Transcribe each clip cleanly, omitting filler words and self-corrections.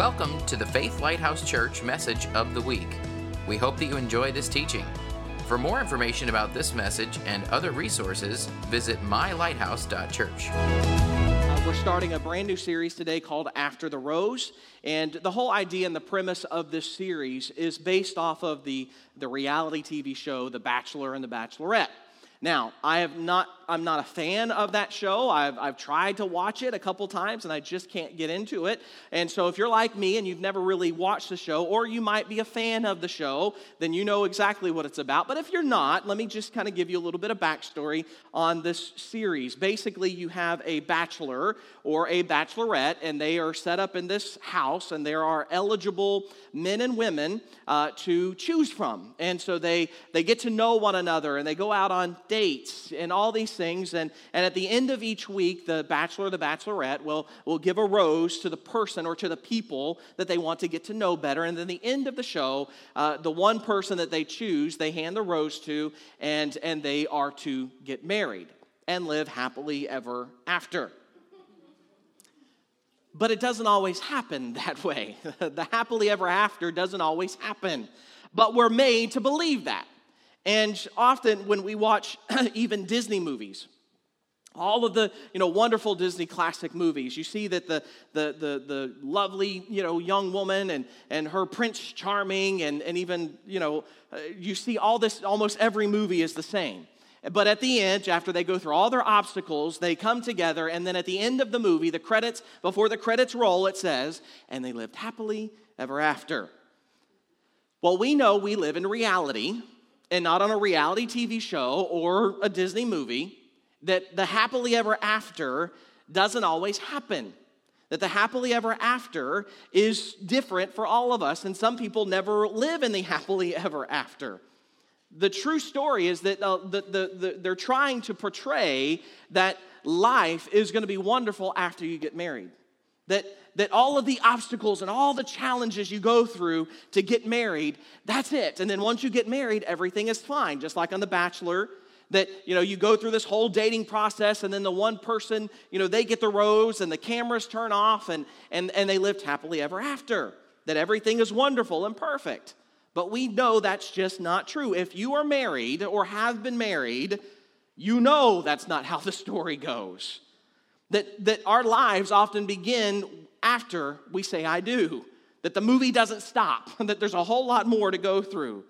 Welcome to the Faith Lighthouse Church Message of the Week. We hope that you enjoy this teaching. For more information about this message and other resources, visit mylighthouse.church. We're starting a brand new series today called After the Rose, and the whole idea and the premise of this series is based off of the reality TV show The Bachelor and the Bachelorette. Now, I'm not a fan of that show. I've tried to watch it a couple times, and I just can't get into it. And so if you're like me and you've never really watched the show, or you might be a fan of the show, then you know exactly what it's about. But if you're not, let me just kind of give you a little bit of backstory on this series. Basically, you have a bachelor or a bachelorette, and they are set up in this house, and there are eligible men and women to choose from. And so they get to know one another, and they go out on dates and all these things. And at the end of each week, the bachelor or the bachelorette will give a rose to the person or to the people that they want to get to know better. And then at the end of the show, the one person that they choose, they hand the rose to, and they are to get married and live happily ever after. But it doesn't always happen that way. The happily ever after doesn't always happen. But we're made to believe that. And often when we watch even Disney movies, all of the wonderful Disney classic movies, you see that the lovely young woman and her Prince Charming and even you see all this, almost every movie is the same. But at the end, after they go through all their obstacles, they come together, and then at the end of the movie, before the credits roll, it says, and they lived happily ever after. Well, we know we live in reality, and not on a reality TV show or a Disney movie, that the happily ever after doesn't always happen. That the happily ever after is different for all of us, and some people never live in the happily ever after. The true story is that they're trying to portray that life is going to be wonderful after you get married. That all of the obstacles and all the challenges you go through to get married, that's it. And then once you get married, everything is fine. Just like on The Bachelor, that you go through this whole dating process, and then the one person, they get the rose and the cameras turn off and they lived happily ever after. That everything is wonderful and perfect. But we know that's just not true. If you are married or have been married, you know that's not how the story goes. That our lives often begin after we say, I do. That the movie doesn't stop. That there's a whole lot more to go through.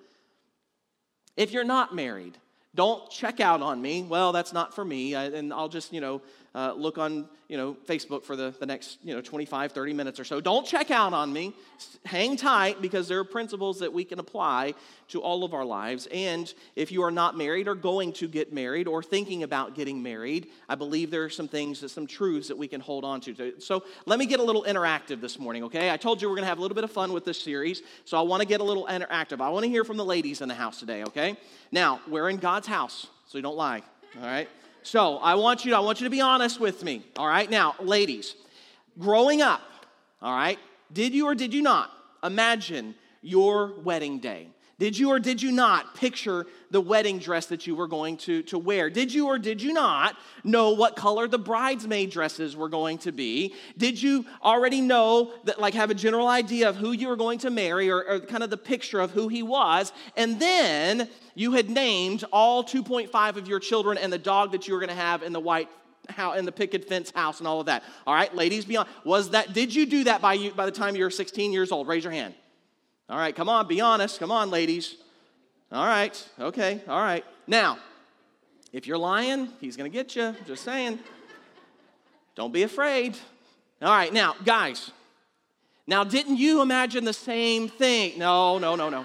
If you're not married, don't check out on me. Well, that's not for me. And I'll just, look on, Facebook for the next, 25, 30 minutes or so. Don't check out on me. Hang tight, because there are principles that we can apply to all of our lives. And if you are not married or going to get married or thinking about getting married, I believe there are some truths that we can hold on to. So let me get a little interactive this morning, okay? I told you we're going to have a little bit of fun with this series, so I want to get a little interactive. I want to hear from the ladies in the house today, okay? Now, we're in God's house, so you don't lie, all right? So I want you to be honest with me, all right? Now, ladies, growing up, all right, did you or did you not imagine your wedding day? Did you or did you not picture the wedding dress that you were going to wear? Did you or did you not know what color the bridesmaid dresses were going to be? Did you already know that, have a general idea of who you were going to marry or kind of the picture of who he was? And then you had named all 2.5 of your children and the dog that you were going to have in the picket fence house and all of that. All right, ladies, be honest. Did you do that by the time you were 16 years old? Raise your hand. All right, come on, be honest. Come on, ladies. All right, okay, all right. Now, if you're lying, he's going to get you. Just saying. Don't be afraid. All right, now, guys. Now, didn't you imagine the same thing? No.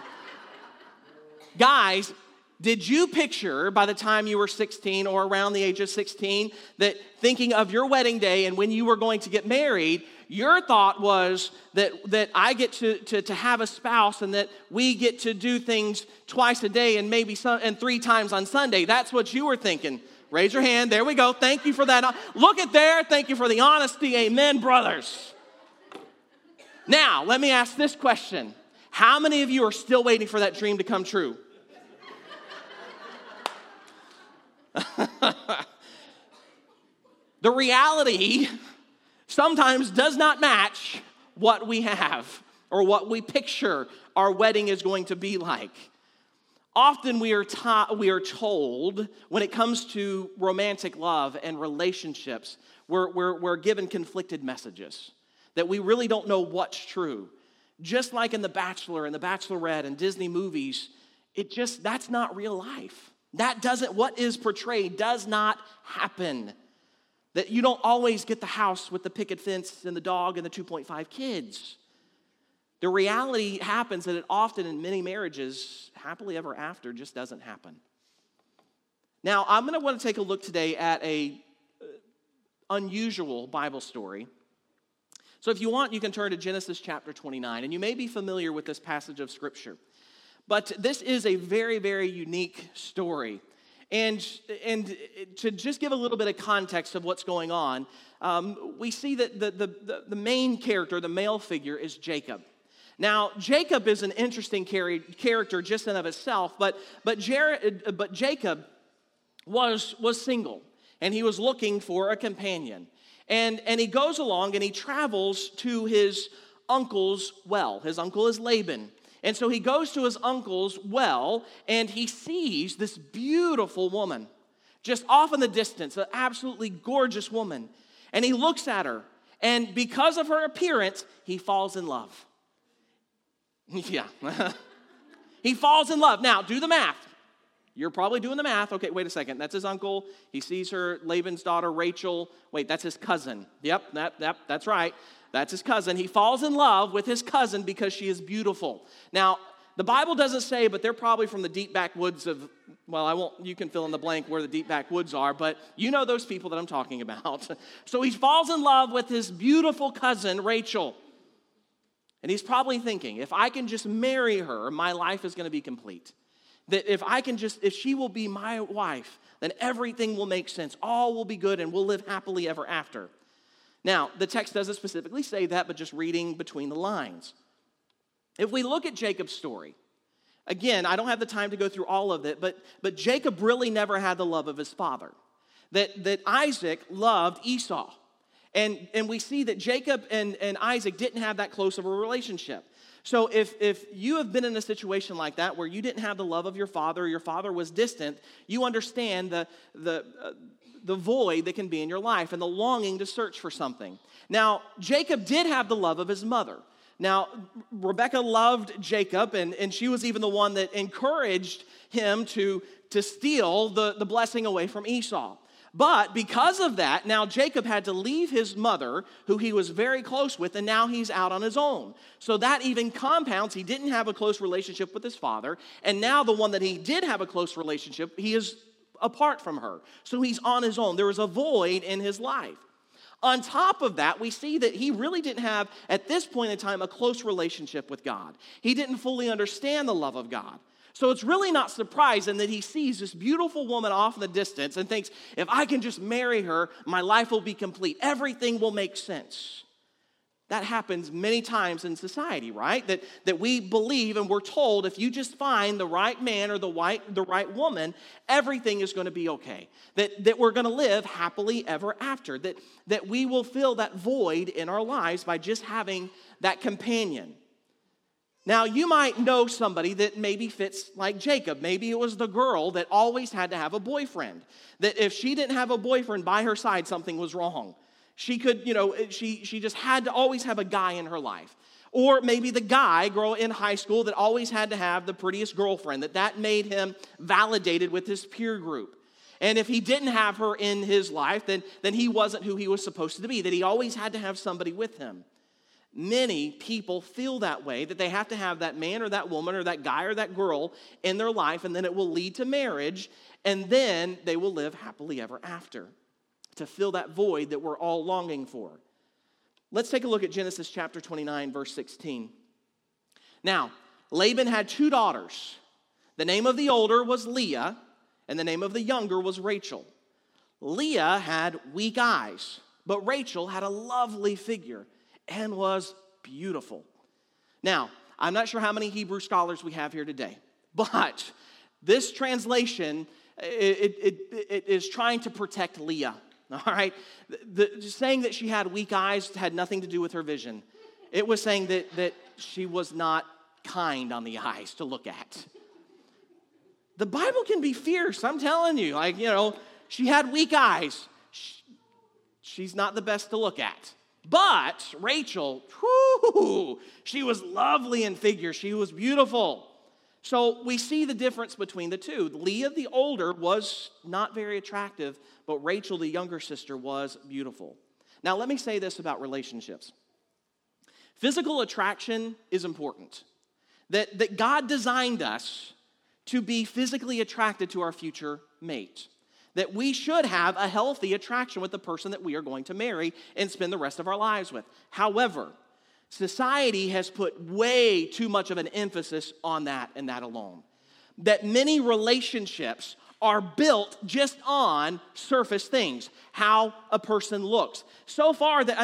Guys, did you picture by the time you were 16 or around the age of 16 that thinking of your wedding day and when you were going to get married, your thought was that I get to have a spouse and that we get to do things twice a day and maybe 3 times on Sunday? That's what you were thinking. Raise your hand. There we go. Thank you for that. Look at there. Thank you for the honesty. Amen, brothers. Now, let me ask this question. How many of you are still waiting for that dream to come true? The reality sometimes does not match what we have or what we picture our wedding is going to be like. Often we are told when it comes to romantic love and relationships, we're given conflicted messages that we really don't know what's true. Just like in The Bachelor and The Bachelorette and Disney movies, that's not real life. What is portrayed does not happen. That you don't always get the house with the picket fence and the dog and the 2.5 kids. The reality happens that it often in many marriages, happily ever after, just doesn't happen. Now, I'm going to want to take a look today at a unusual Bible story. So if you want, you can turn to Genesis chapter 29, and you may be familiar with this passage of Scripture. But this is a very, very unique story. And to just give a little bit of context of what's going on, we see that the main character, the male figure, is Jacob. Now, Jacob is an interesting character just in of itself, but Jacob was single, and he was looking for a companion. And he goes along and he travels to his uncle's well. His uncle is Laban. And so he goes to his uncle's well and he sees this beautiful woman just off in the distance, an absolutely gorgeous woman. And he looks at her, and because of her appearance, he falls in love. Yeah. He falls in love. Now, do the math. You're probably doing the math. Okay, wait a second. That's his uncle. He sees her, Laban's daughter, Rachel. Wait, that's his cousin. Yep, that's right. That's his cousin. He falls in love with his cousin because she is beautiful. Now, the Bible doesn't say, but they're probably from the deep backwoods of, you can fill in the blank where the deep backwoods are, but you know those people that I'm talking about. So he falls in love with his beautiful cousin, Rachel. And he's probably thinking, if I can just marry her, my life is going to be complete. That if she will be my wife, then everything will make sense. All will be good and we'll live happily ever after. Now, the text doesn't specifically say that, but just reading between the lines. If we look at Jacob's story, again, I don't have the time to go through all of it, but Jacob really never had the love of his father. That Isaac loved Esau. And we see that Jacob and Isaac didn't have that close of a relationship. So if you have been in a situation like that where you didn't have the love of your father, or your father was distant, you understand the void that can be in your life and the longing to search for something. Now, Jacob did have the love of his mother. Now, Rebekah loved Jacob, and she was even the one that encouraged him to steal the blessing away from Esau. But because of that, now Jacob had to leave his mother, who he was very close with, and now he's out on his own. So that even compounds. He didn't have a close relationship with his father, and now the one that he did have a close relationship, he is apart from her. So he's on his own. There was a void in his life. On top of that, we see that he really didn't have, at this point in time, a close relationship with God. He didn't fully understand the love of God. So it's really not surprising that he sees this beautiful woman off in the distance and thinks, if I can just marry her, my life will be complete. Everything will make sense. That happens many times in society, right? That we believe and we're told if you just find the right man or the right woman, everything is going to be okay. That we're going to live happily ever after. That we will fill that void in our lives by just having that companion. Now, you might know somebody that maybe fits like Jacob. Maybe it was the girl that always had to have a boyfriend. That if she didn't have a boyfriend by her side, something was wrong. She could, she just had to always have a guy in her life. Or maybe the guy, girl in high school, that always had to have the prettiest girlfriend. That made him validated with his peer group. And if he didn't have her in his life, then he wasn't who he was supposed to be. That he always had to have somebody with him. Many people feel that way, that they have to have that man or that woman or that guy or that girl in their life, and then it will lead to marriage, and then they will live happily ever after to fill that void that we're all longing for. Let's take a look at Genesis chapter 29, verse 16. Now, Laban had 2 daughters. The name of the older was Leah, and the name of the younger was Rachel. Leah had weak eyes, but Rachel had a lovely figure and was beautiful. Now, I'm not sure how many Hebrew scholars we have here today, but this translation, it is trying to protect Leah, all right? Saying that she had weak eyes had nothing to do with her vision. It was saying that she was not kind on the eyes to look at. The Bible can be fierce, I'm telling you. Like, she had weak eyes. She's not the best to look at. But Rachel, she was lovely in figure. She was beautiful. So we see the difference between the two. Leah, the older, was not very attractive, but Rachel, the younger sister, was beautiful. Now, let me say this about relationships. Physical attraction is important. That God designed us to be physically attracted to our future mate. That we should have a healthy attraction with the person that we are going to marry and spend the rest of our lives with. However, society has put way too much of an emphasis on that and that alone. That many relationships are built just on surface things, how a person looks. So far that,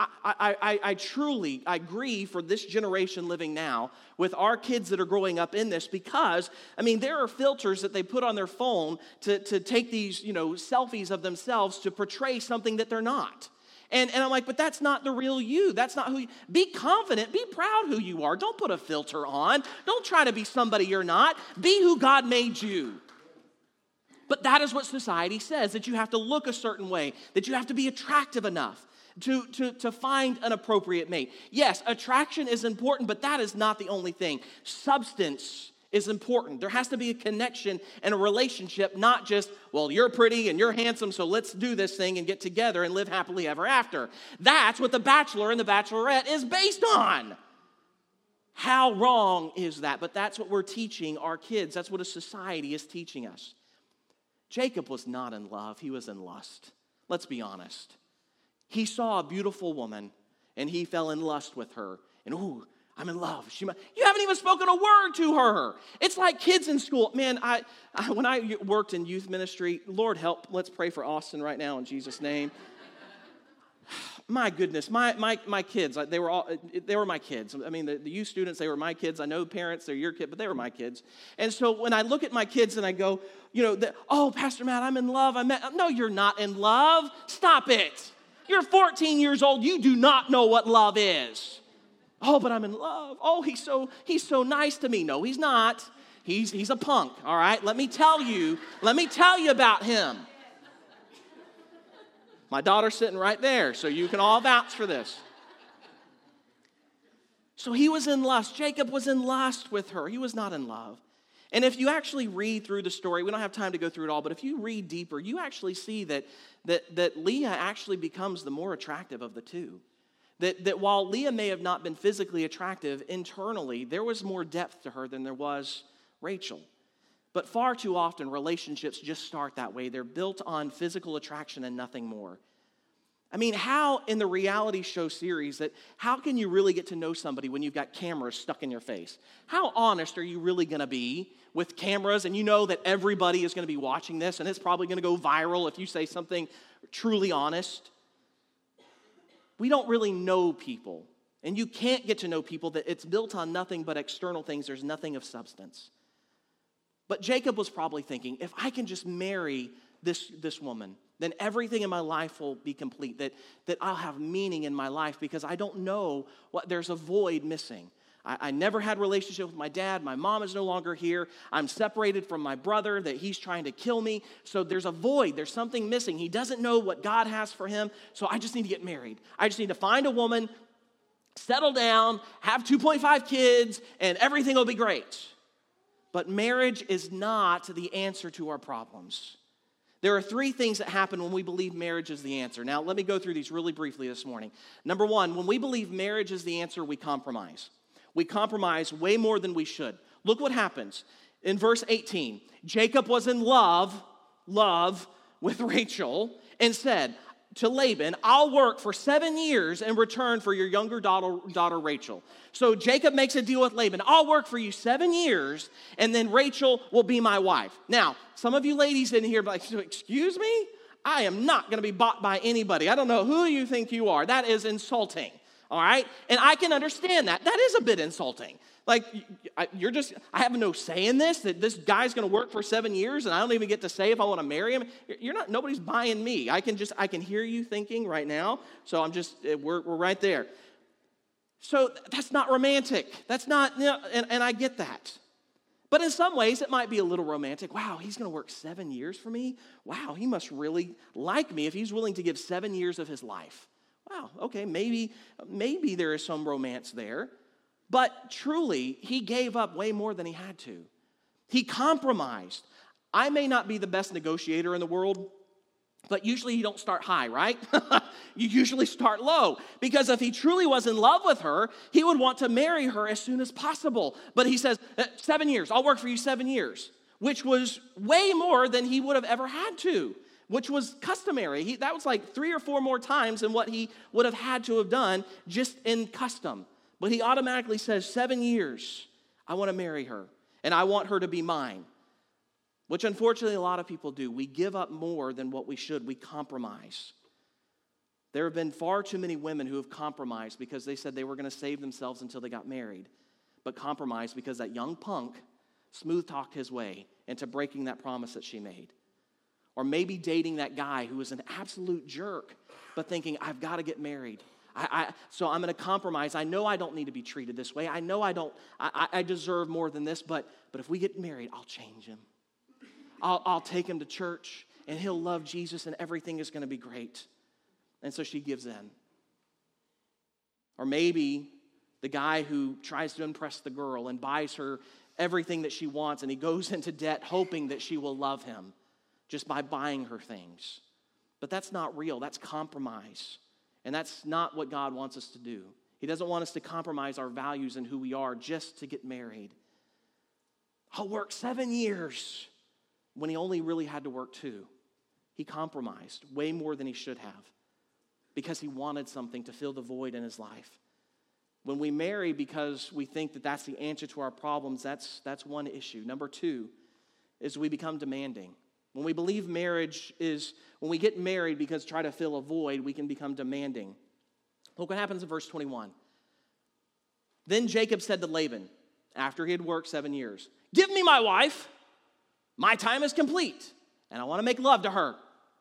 I truly grieve for this generation living now with our kids that are growing up in this because, there are filters that they put on their phone to take these, selfies of themselves to portray something that they're not. And I'm like, but that's not the real you. That's not who you. Be confident. Be proud who you are. Don't put a filter on. Don't try to be somebody you're not. Be who God made you. But that is what society says, that you have to look a certain way, that you have to be attractive enough to find an appropriate mate. Yes, attraction is important, but that is not the only thing. Substance is important. There has to be a connection and a relationship, not just, well, you're pretty and you're handsome, so let's do this thing and get together and live happily ever after. That's what The Bachelor and The Bachelorette is based on. How wrong is that? But that's what we're teaching our kids. That's what a society is teaching us. Jacob was not in love. He was in lust. Let's be honest. He saw a beautiful woman, and he fell in lust with her. And, I'm in love. You haven't even spoken a word to her. It's like kids in school. Man, when I worked in youth ministry, Lord help, let's pray for Austin right now in Jesus' name. My goodness, my kids, they were my kids. The youth students, they were my kids. I know parents, they're your kid, but they were my kids. And so when I look at my kids and I go, Pastor Matt, I'm in love. No, you're not in love. Stop it. You're 14 years old. You do not know what love is. Oh, but I'm in love. Oh, he's so nice to me. No, he's not. He's a punk, all right? Let me tell you about him. My daughter's sitting right there, so you can all vouch for this. So he was in lust. Jacob was in lust with her. He was not in love. And if you actually read through the story, we don't have time to go through it all, but if you read deeper, you actually see that Leah actually becomes the more attractive of the two. That while Leah may have not been physically attractive internally, there was more depth to her than there was Rachel. But far too often, relationships just start that way. They're built on physical attraction and nothing more. How in the reality show series how can you really get to know somebody when you've got cameras stuck in your face? How honest are you really going to be with cameras and you know that everybody is going to be watching this and it's probably going to go viral if you say something truly honest? We don't really know people, and you can't get to know people that it's built on nothing but external things. There's nothing of substance. But Jacob was probably thinking, if I can just marry this woman, then everything in my life will be complete, that I'll have meaning in my life because I don't know there's a void missing. I never had a relationship with my dad. My mom is no longer here. I'm separated from my brother, that he's trying to kill me. So there's a void. There's something missing. He doesn't know what God has for him. So I just need to get married. I just need to find a woman, settle down, have 2.5 kids, and everything will be great. But marriage is not the answer to our problems. There are 3 things that happen when we believe marriage is the answer. Now, let me go through these really briefly this morning. Number 1, when we believe marriage is the answer, we compromise. We compromise way more than we should. Look what happens. In verse 18, Jacob was in love with Rachel and said to Laban, I'll work for 7 years in return for your younger daughter Rachel. So Jacob makes a deal with Laban. I'll work for you 7 years, and then Rachel will be my wife. Now, some of you ladies in here are like, excuse me? I am not going to be bought by anybody. I don't know who you think you are. That is insulting. All right? And I can understand that. That is a bit insulting. Like, I have no say in this, that this guy's going to work for 7 years and I don't even get to say if I want to marry him. Nobody's buying me. I can hear you thinking right now. So we're right there. So that's not romantic. That's not, and I get that. But in some ways, it might be a little romantic. Wow, he's going to work 7 years for me? Wow, he must really like me if he's willing to give 7 years of his life. Wow, okay, maybe there is some romance there. But truly, he gave up way more than he had to. He compromised. I may not be the best negotiator in the world, but usually you don't start high, right? You usually start low. Because if he truly was in love with her, he would want to marry her as soon as possible. But he says, 7 years, I'll work for you 7 years, which was way more than he would have ever had to, which was customary. That was like 3 or 4 more times than what he would have had to have done just in custom. But he automatically says, 7 years, I want to marry her, and I want her to be mine. Which unfortunately a lot of people do. We give up more than what we should. We compromise. There have been far too many women who have compromised because they said they were going to save themselves until they got married, but compromised because that young punk smooth-talked his way into breaking that promise that she made. Or maybe dating that guy who was an absolute jerk, but thinking, I've got to get married. So I'm going to compromise. I know I don't need to be treated this way. I know I deserve more than this, but if we get married, I'll change him. I'll take him to church, and he'll love Jesus, and everything is going to be great. And so she gives in. Or maybe the guy who tries to impress the girl and buys her everything that she wants, and he goes into debt hoping that she will love him just by buying her things. But that's not real. That's compromise. And that's not what God wants us to do. He doesn't want us to compromise our values and who we are just to get married. I'll work 7 years. When he only really had to work 2. He compromised way more than he should have because he wanted something to fill the void in his life. When we marry because we think that that's the answer to our problems, that's one issue. Number 2 is we become demanding. When we believe when we get married because try to fill a void, we can become demanding. Look what happens in verse 21. Then Jacob said to Laban, after he had worked 7 years, give me my wife. My time is complete, and I want to make love to her.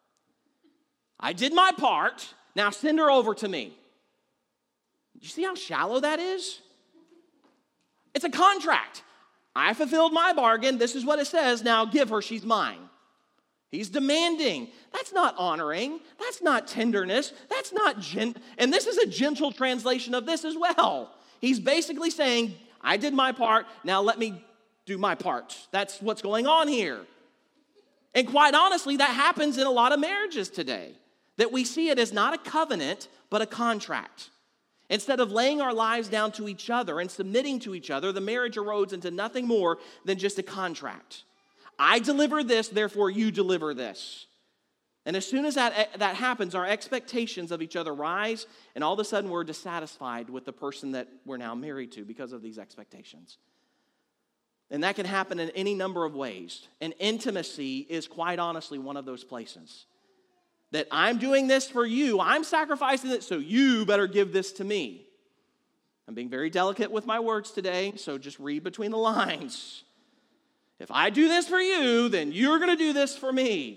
I did my part. Now send her over to me. You see how shallow that is? It's a contract. I fulfilled my bargain. This is what it says. Now give her. She's mine. He's demanding. That's not honoring. That's not tenderness. That's not and this is a gentle translation of this as well. He's basically saying, I did my part. Now let me do my part. That's what's going on here. And quite honestly, that happens in a lot of marriages today. That we see it as not a covenant, but a contract. Instead of laying our lives down to each other and submitting to each other, the marriage erodes into nothing more than just a contract. I deliver this, therefore you deliver this. And as soon as that happens, our expectations of each other rise, and all of a sudden we're dissatisfied with the person that we're now married to because of these expectations. And that can happen in any number of ways. And intimacy is quite honestly one of those places. That I'm doing this for you. I'm sacrificing it, so you better give this to me. I'm being very delicate with my words today, so just read between the lines. If I do this for you, then you're going to do this for me.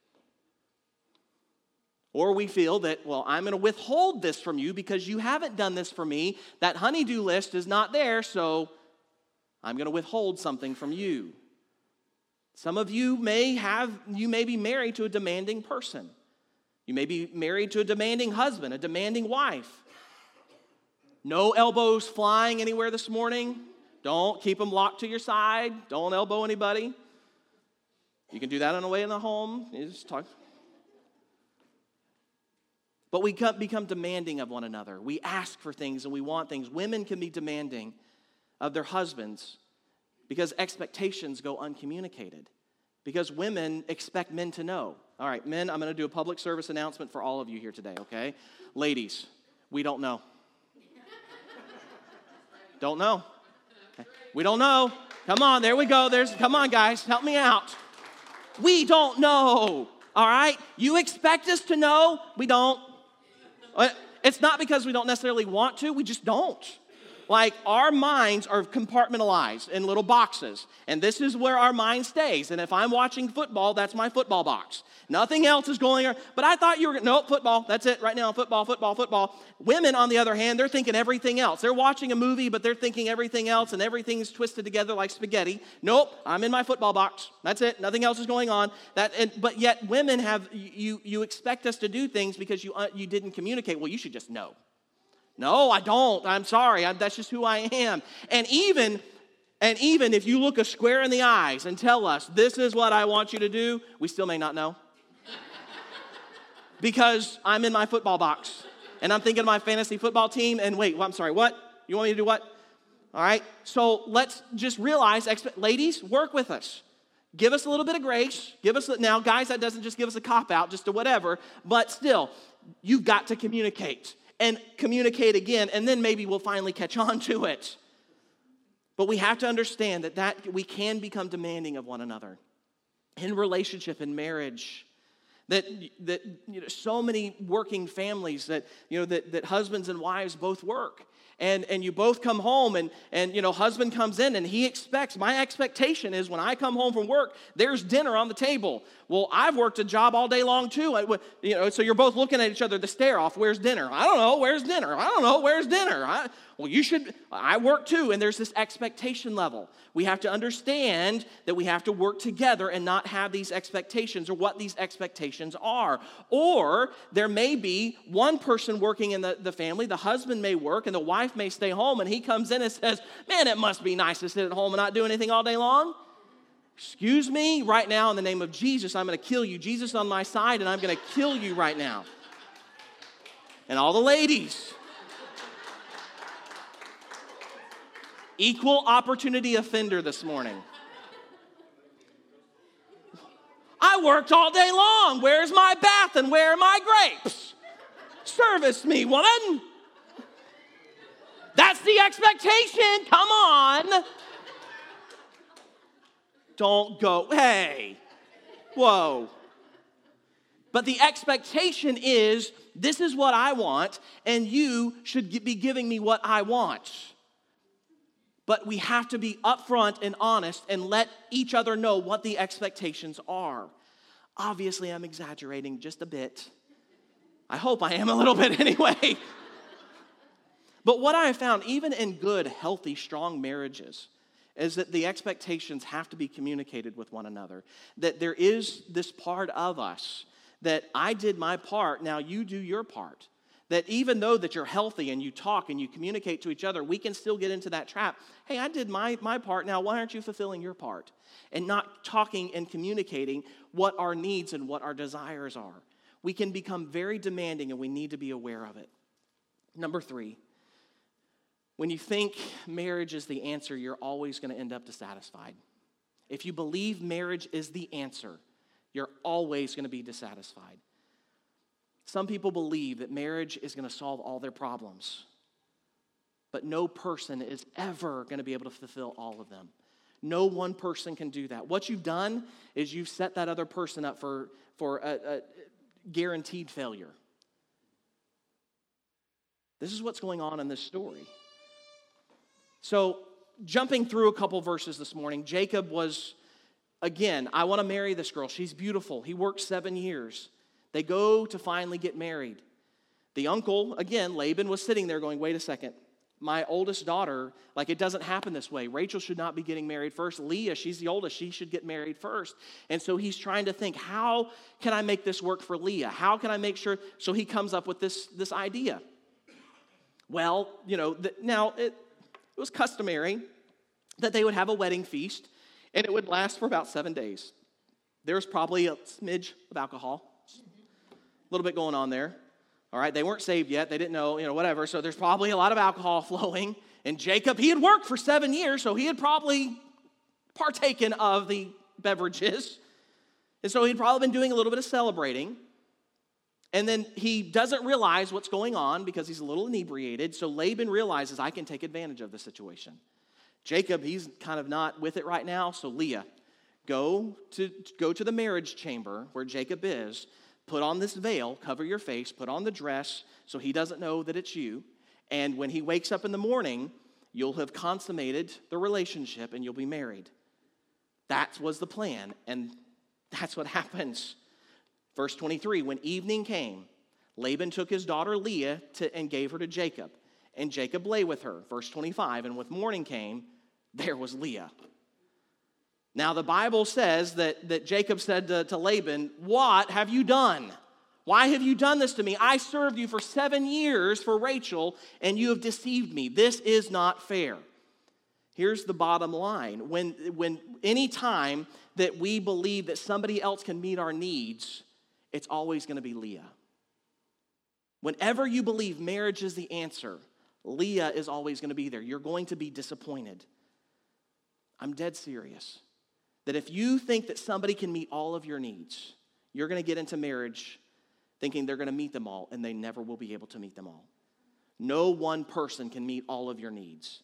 Or we feel that, well, I'm going to withhold this from you because you haven't done this for me. That honey-do list is not there, so I'm going to withhold something from you. Some of you may be married to a demanding person. You may be married to a demanding husband, a demanding wife. No elbows flying anywhere this morning. Don't keep them locked to your side. Don't elbow anybody. You can do that on the way in the home. You just talk. But we become demanding of one another. We ask for things and we want things. Women can be demanding of their husbands because expectations go uncommunicated. Because women expect men to know. All right, men, I'm going to do a public service announcement for all of you here today, okay? Ladies, we don't know. Don't know. Okay. We don't know. Come on, there we go. Come on, guys, help me out. We don't know, all right? You expect us to know? We don't. It's not because we don't necessarily want to. We just don't. Like, our minds are compartmentalized in little boxes, and this is where our mind stays. And if I'm watching football, that's my football box. Nothing else is going on. But I thought you were, nope, football, that's it right now, football, football, football. Women, on the other hand, they're thinking everything else. They're watching a movie, but they're thinking everything else, and everything's twisted together like spaghetti. Nope, I'm in my football box. That's it. Nothing else is going on. But yet women have, you expect us to do things because you didn't communicate. Well, you should just know. No, I don't. I'm sorry. That's just who I am. And even if you look us square in the eyes and tell us, this is what I want you to do, we still may not know. Because I'm in my football box. And I'm thinking of my fantasy football team. And wait, I'm sorry, what? You want me to do what? All right. So let's just realize, ladies, work with us. Give us a little bit of grace. Now, guys, that doesn't just give us a cop-out, just a whatever. But still, you've got to communicate. And communicate again, and then maybe we'll finally catch on to it. But we have to understand that we can become demanding of one another in relationship, in marriage. That so many working families that husbands and wives both work. And you both come home and husband comes in and he expects, my expectation is when I come home from work, there's dinner on the table. Well, I've worked a job all day long too. So you're both looking at each other, the stare off, where's dinner? I don't know, where's dinner? I don't know, where's dinner? I work too, and there's this expectation level. We have to understand that we have to work together and not have these expectations or what these expectations are. Or there may be one person working in the family, the husband may work and the wife may stay home, and he comes in and says, man, it must be nice to sit at home and not do anything all day long. Excuse me, right now in the name of Jesus, I'm going to kill you. Jesus on my side, and I'm going to kill you right now. And all the ladies, equal opportunity offender this morning. I worked all day long. Where's my bath and where are my grapes? Service me, woman. That's the expectation. Come on. Don't go, hey, whoa. But the expectation is, this is what I want, and you should be giving me what I want. But we have to be upfront and honest and let each other know what the expectations are. Obviously, I'm exaggerating just a bit. I hope I am a little bit anyway. But what I have found, even in good, healthy, strong marriages, is that the expectations have to be communicated with one another. That there is this part of us that I did my part, now you do your part. That even though that you're healthy and you talk and you communicate to each other, we can still get into that trap. Hey, I did my part, now why aren't you fulfilling your part? And not talking and communicating what our needs and what our desires are. We can become very demanding and we need to be aware of it. Number 3, when you think marriage is the answer, you're always going to end up dissatisfied. If you believe marriage is the answer, you're always going to be dissatisfied. Some people believe that marriage is going to solve all their problems, but no person is ever going to be able to fulfill all of them. No one person can do that. What you've done is you've set that other person up for a guaranteed failure. This is what's going on in this story. So, jumping through a couple verses this morning, Jacob was, again, I want to marry this girl. She's beautiful. He worked 7 years. They go to finally get married. The uncle, again, Laban, was sitting there going, wait a second. My oldest daughter, it doesn't happen this way. Rachel should not be getting married first. Leah, she's the oldest. She should get married first. And so he's trying to think, how can I make this work for Leah? How can I make sure? So he comes up with this idea. Well, it was customary that they would have a wedding feast, and it would last for about 7 days. There was probably a smidge of alcohol. A little bit going on there. All right, they weren't saved yet. They didn't know, whatever. So there's probably a lot of alcohol flowing. And Jacob, he had worked for 7 years, so he had probably partaken of the beverages. And so he'd probably been doing a little bit of celebrating. And then he doesn't realize what's going on because he's a little inebriated. So Laban realizes, I can take advantage of the situation. Jacob, he's kind of not with it right now. So Leah, go to the marriage chamber where Jacob is. Put on this veil, cover your face, put on the dress so he doesn't know that it's you. And when he wakes up in the morning, You'll have consummated the relationship and you'll be married. That was the plan, and that's what happens. Verse 23, when evening came, Laban took his daughter Leah and gave her to Jacob, and Jacob lay with her. Verse 25, and with morning came, there was Leah. Now the Bible says that Jacob said to Laban, what have you done? Why have you done this to me? I served you for 7 years for Rachel, and you have deceived me. This is not fair. Here's the bottom line. When any time that we believe that somebody else can meet our needs, it's always going to be Leah. Whenever you believe marriage is the answer, Leah is always going to be there. You're going to be disappointed. I'm dead serious. That if you think that somebody can meet all of your needs, you're going to get into marriage thinking they're going to meet them all, and they never will be able to meet them all. No one person can meet all of your needs.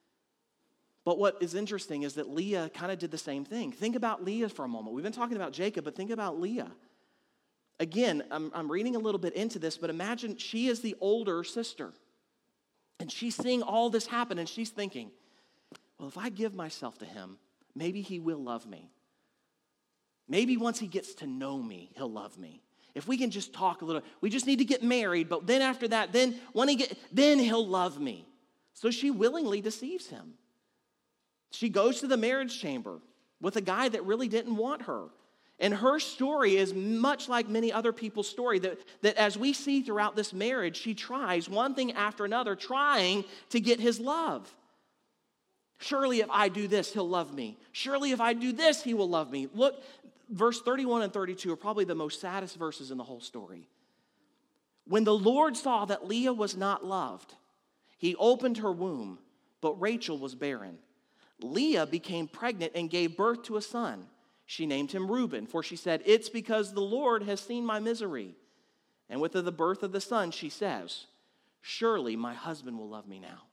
But what is interesting is that Leah kind of did the same thing. Think about Leah for a moment. We've been talking about Jacob, but think about Leah. Again, I'm reading a little bit into this, but imagine she is the older sister. And she's seeing all this happen, and she's thinking, well, if I give myself to him, maybe he will love me. Maybe once he gets to know me, he'll love me. If we can just talk a little, we just need to get married, but then after that, then he'll love me. So she willingly deceives him. She goes to the marriage chamber with a guy that really didn't want her. And her story is much like many other people's story, that as we see throughout this marriage, she tries one thing after another, trying to get his love. Surely if I do this, he'll love me. Surely if I do this, he will love me. Look, verse 31 and 32 are probably the most saddest verses in the whole story. When the Lord saw that Leah was not loved, he opened her womb, but Rachel was barren. Leah became pregnant and gave birth to a son. She named him Reuben, for she said, it's because the Lord has seen my misery. And with the birth of the son, she says, surely my husband will love me now.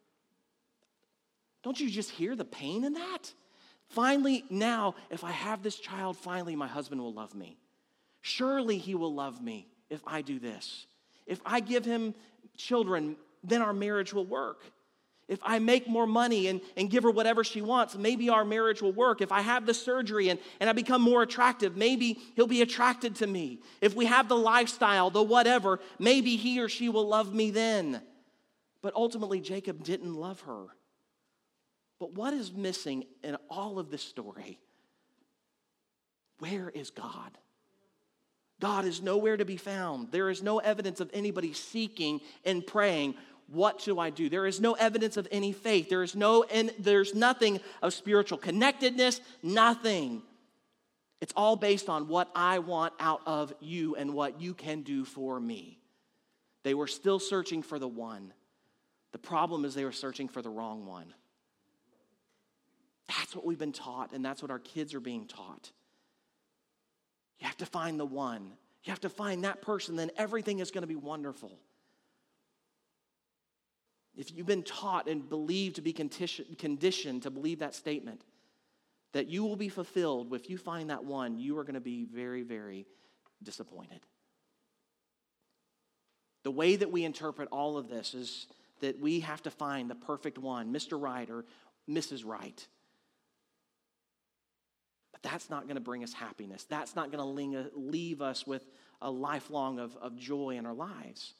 Don't you just hear the pain in that? Finally, now, if I have this child, finally my husband will love me. Surely he will love me if I do this. If I give him children, then our marriage will work. If I make more money and give her whatever she wants, maybe our marriage will work. If I have the surgery and I become more attractive, maybe he'll be attracted to me. If we have the lifestyle, the whatever, maybe he or she will love me then. But ultimately, Jacob didn't love her. But what is missing in all of this story? Where is God? God is nowhere to be found. There is no evidence of anybody seeking and praying, what do I do? There is no evidence of any faith. There's nothing of spiritual connectedness, nothing. It's all based on what I want out of you and what you can do for me. They were still searching for the one. The problem is they were searching for the wrong one. That's what we've been taught, and that's what our kids are being taught. You have to find the one. You have to find that person, then everything is going to be wonderful. If you've been taught and believed to be conditioned to believe that statement, that you will be fulfilled if you find that one, you are going to be very, very disappointed. The way that we interpret all of this is that we have to find the perfect one, Mr. Right or Mrs. Right. But that's not going to bring us happiness. That's not going to leave us with a lifelong of joy in our lives.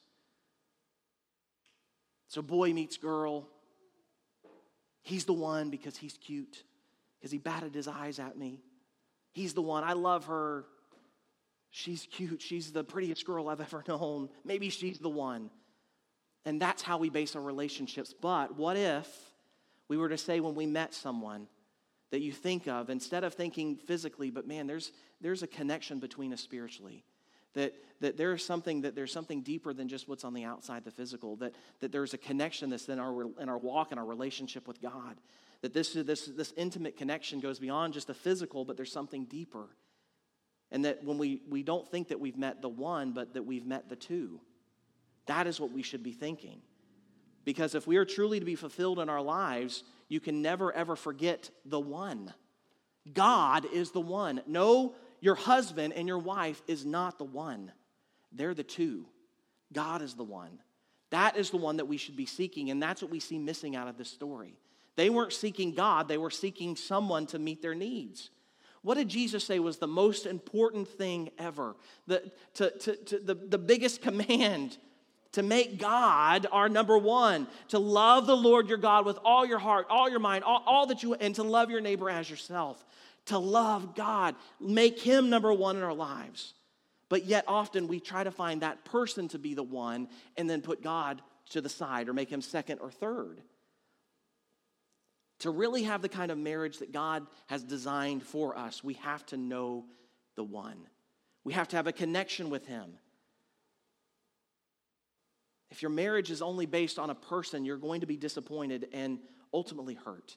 So boy meets girl. He's the one because he's cute, because he batted his eyes at me. He's the one. I love her. She's cute. She's the prettiest girl I've ever known. Maybe she's the one. And that's how we base our relationships. But what if we were to say when we met someone that you think of, instead of thinking physically, but man, there's a connection between us spiritually. That there's something deeper than just what's on the outside, the physical. That there's a connection that's in our walk and our relationship with God. That this intimate connection goes beyond just the physical, but there's something deeper. And that when we don't think that we've met the one, but that we've met the two. That is what we should be thinking. Because if we are truly to be fulfilled in our lives, you can never ever forget the one. God is the one. No, your husband and your wife is not the one. They're the two. God is the one. That is the one that we should be seeking, and that's what we see missing out of this story. They weren't seeking God, they were seeking someone to meet their needs. What did Jesus say was the most important thing ever? The biggest command, to make God our number one, to love the Lord your God with all your heart, all your mind, all that you, and to love your neighbor as yourself. To love God, make him number one in our lives. But yet often we try to find that person to be the one and then put God to the side or make him second or third. To really have the kind of marriage that God has designed for us, we have to know the one. We have to have a connection with him. If your marriage is only based on a person, you're going to be disappointed and ultimately hurt.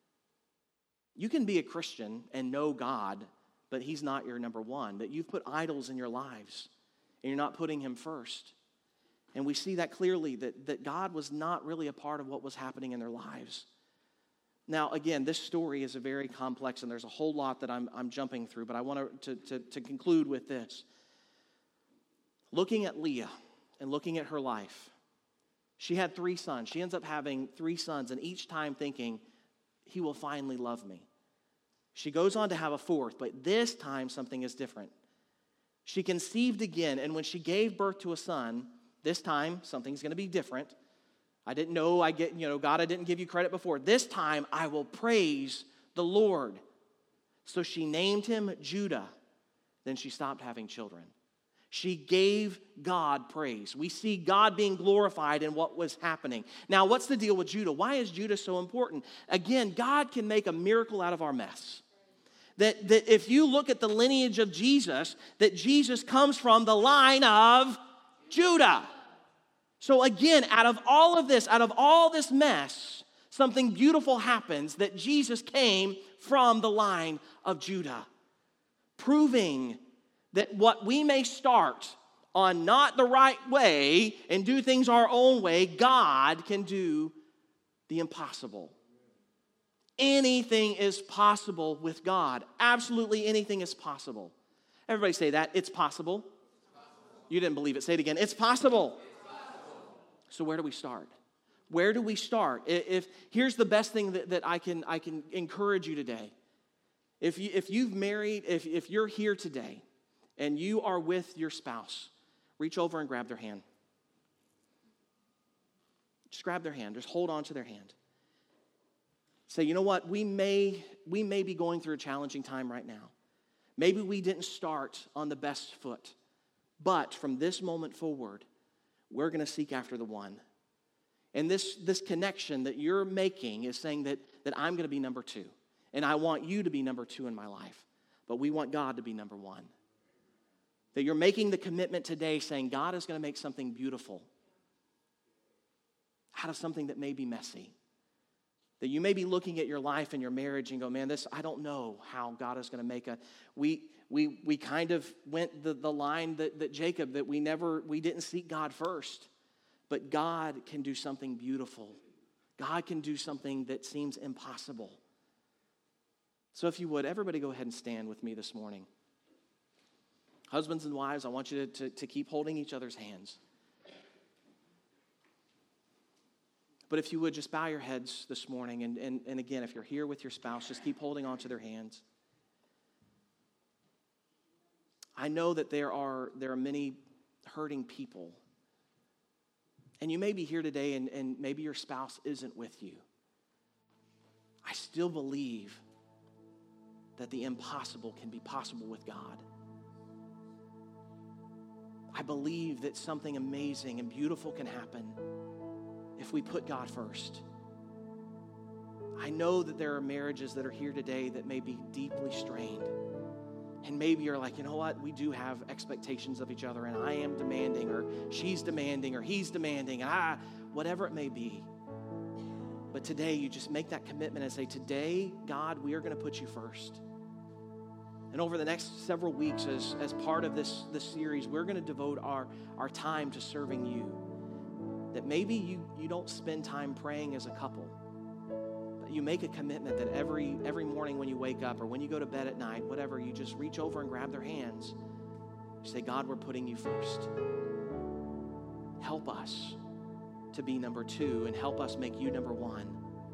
You can be a Christian and know God, but he's not your number one. That you've put idols in your lives and you're not putting him first. And we see that clearly, that God was not really a part of what was happening in their lives. Now, again, this story is a very complex, and there's a whole lot that I'm jumping through, but I want to conclude with this. Looking at Leah and looking at her life, she had 3 sons. She ends up having 3 sons, and each time thinking, he will finally love me. She goes on to have a 4th, but this time something is different. She conceived again, and when she gave birth to a son, this time something's going to be different. I didn't know, God, I didn't give you credit before. This time I will praise the Lord. So she named him Judah. Then she stopped having children. She gave God praise. We see God being glorified in what was happening. Now, what's the deal with Judah? Why is Judah so important? Again, God can make a miracle out of our mess. That if you look at the lineage of Jesus, that Jesus comes from the line of Judah. So again, out of all this mess, something beautiful happens, that Jesus came from the line of Judah. Proving that what we may start on not the right way and do things our own way, God can do the impossible. Anything is possible with God. Absolutely anything is possible. Everybody say that. It's possible. You didn't believe it. Say it again. It's possible. So where do we start? Where do we start? Here's the best thing that I can encourage you today. If you're here today and you are with your spouse, reach over and grab their hand. Just grab their hand. Just hold on to their hand. Say, you know what? We may be going through a challenging time right now. Maybe we didn't start on the best foot, but from this moment forward, we're going to seek after the one. And this connection that you're making is saying that I'm going to be number 2. And I want you to be number 2 in my life. But we want God to be number 1. That you're making the commitment today saying God is going to make something beautiful out of something that may be messy. That you may be looking at your life and your marriage and go, man, I don't know how God is going to make we kind of went the line that Jacob, that we didn't seek God first. But God can do something beautiful. God can do something that seems impossible. So if you would, everybody go ahead and stand with me this morning. Husbands and wives, I want you to keep holding each other's hands. But if you would, just bow your heads this morning. And again, if you're here with your spouse, just keep holding on to their hands. I know that there are many hurting people. And you may be here today and maybe your spouse isn't with you. I still believe that the impossible can be possible with God. I believe that something amazing and beautiful can happen if we put God first. I know that there are marriages that are here today that may be deeply strained. And maybe you're like, you know what? We do have expectations of each other, and I am demanding, or she's demanding, or he's demanding, and whatever it may be. But today, you just make that commitment and say, today, God, we are going to put you first. And over the next several weeks, as part of this series, we're going to devote our time to serving you. That maybe you don't spend time praying as a couple, but you make a commitment that every morning when you wake up or when you go to bed at night, whatever, you just reach over and grab their hands. You say, God, we're putting you first. Help us to be number two and help us make you number one.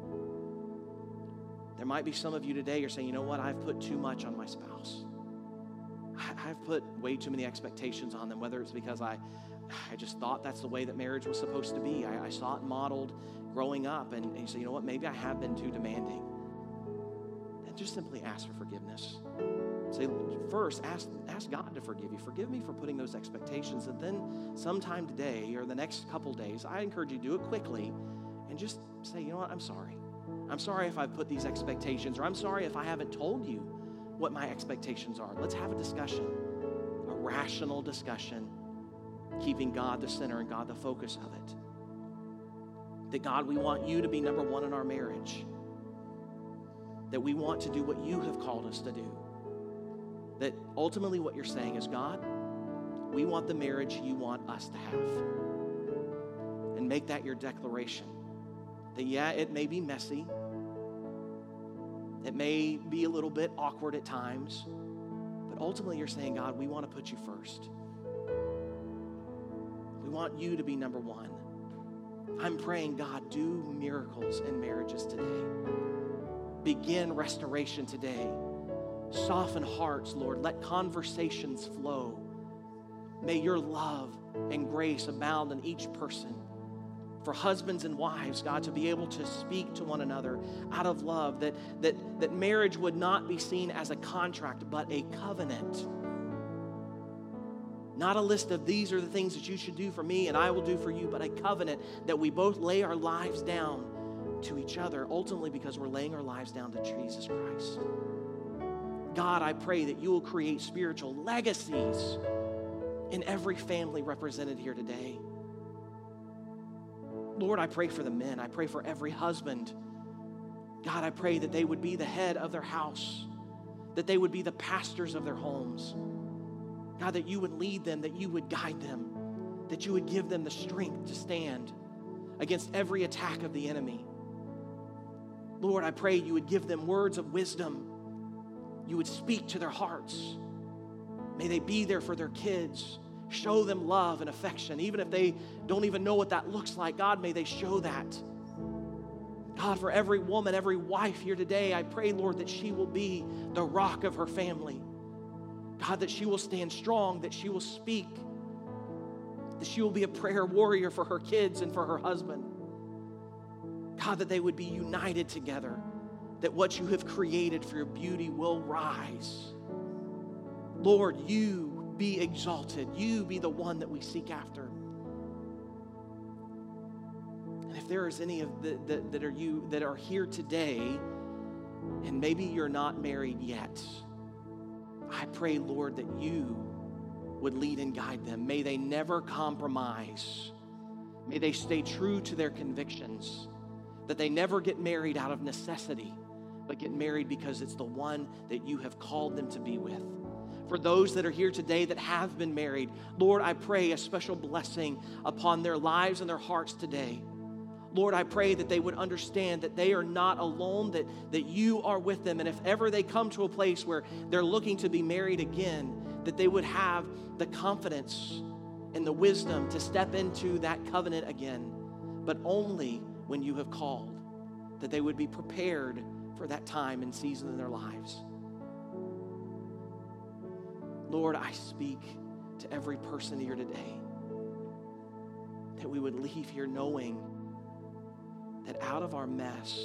There might be some of you today, you're saying, you know what, I've put too much on my spouse. I've put way too many expectations on them, whether it's because I just thought that's the way that marriage was supposed to be. I saw it modeled growing up, and you say, you know what, maybe I have been too demanding. And just simply ask for forgiveness. Say, first, ask God to forgive you. Forgive me for putting those expectations. And then sometime today or the next couple days, I encourage you to do it quickly and just say, you know what, I'm sorry. I'm sorry if I've put these expectations, or I'm sorry if I haven't told you what my expectations are. Let's have a discussion, a rational discussion, keeping God the center and God the focus of it. That God, we want you to be number one in our marriage. That we want to do what you have called us to do. That ultimately what you're saying is, God, we want the marriage you want us to have. And make that your declaration. That yeah, it may be messy. It may be a little bit awkward at times. But ultimately you're saying, God, we want to put you first. We want you to be number one. I'm praying, God, do miracles in marriages today. Begin restoration today. Soften hearts, Lord. Let conversations flow. May your love and grace abound in each person. For husbands and wives, God, to be able to speak to one another out of love, that marriage would not be seen as a contract, but a covenant. Not a list of these are the things that you should do for me and I will do for you, but a covenant that we both lay our lives down to each other, ultimately because we're laying our lives down to Jesus Christ. God, I pray that you will create spiritual legacies in every family represented here today. Lord, I pray for the men. I pray for every husband. God, I pray that they would be the head of their house, that they would be the pastors of their homes. God, that you would lead them, that you would guide them, that you would give them the strength to stand against every attack of the enemy. Lord, I pray you would give them words of wisdom. You would speak to their hearts. May they be there for their kids. Show them love and affection, even if they don't even know what that looks like. God, may they show that. God, for every woman, every wife here today, I pray, Lord, that she will be the rock of her family. God, that she will stand strong, that she will speak, that she will be a prayer warrior for her kids and for her husband. God, that they would be united together, that what you have created for your beauty will rise. Lord, you be exalted. You be the one that we seek after. And if there is any of that are here today, and maybe you're not married yet, I pray, Lord, that you would lead and guide them. May they never compromise. May they stay true to their convictions, that they never get married out of necessity, but get married because it's the one that you have called them to be with. For those that are here today that have been married, Lord, I pray a special blessing upon their lives and their hearts today. Lord, I pray that they would understand that they are not alone, that you are with them. And if ever they come to a place where they're looking to be married again, that they would have the confidence and the wisdom to step into that covenant again, but only when you have called, that they would be prepared for that time and season in their lives. Lord, I speak to every person here today that we would leave here knowing that out of our mess,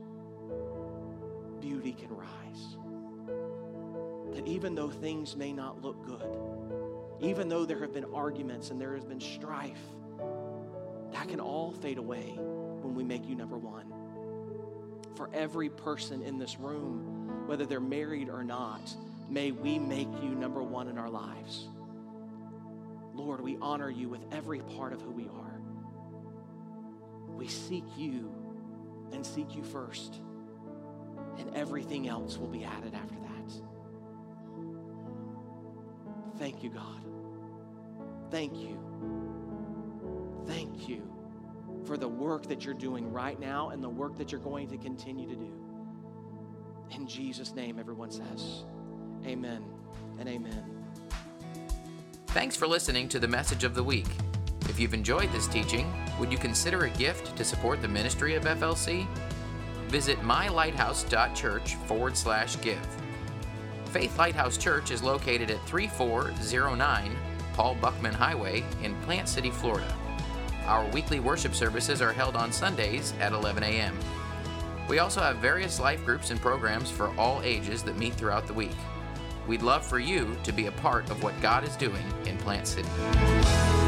beauty can rise. That even though things may not look good, even though there have been arguments and there has been strife, that can all fade away when we make you number one. For every person in this room, whether they're married or not, may we make you number one in our lives. Lord, we honor you with every part of who we are. We seek you and seek you first, and everything else will be added after that. Thank you, God. Thank you. Thank you for the work that you're doing right now and the work that you're going to continue to do. In Jesus' name, everyone says, amen and amen. Thanks for listening to the Message of the Week. If If you've enjoyed this teaching, would you consider a gift to support the ministry of FLC? Visit mylighthouse.church/give. Faith Lighthouse Church is located at 3409 Paul Buckman Highway in Plant City, Florida. Our weekly worship services are held on Sundays at 11 a.m. We also have various life groups and programs for all ages that meet throughout the week. We'd love for you to be a part of what God is doing in Plant City.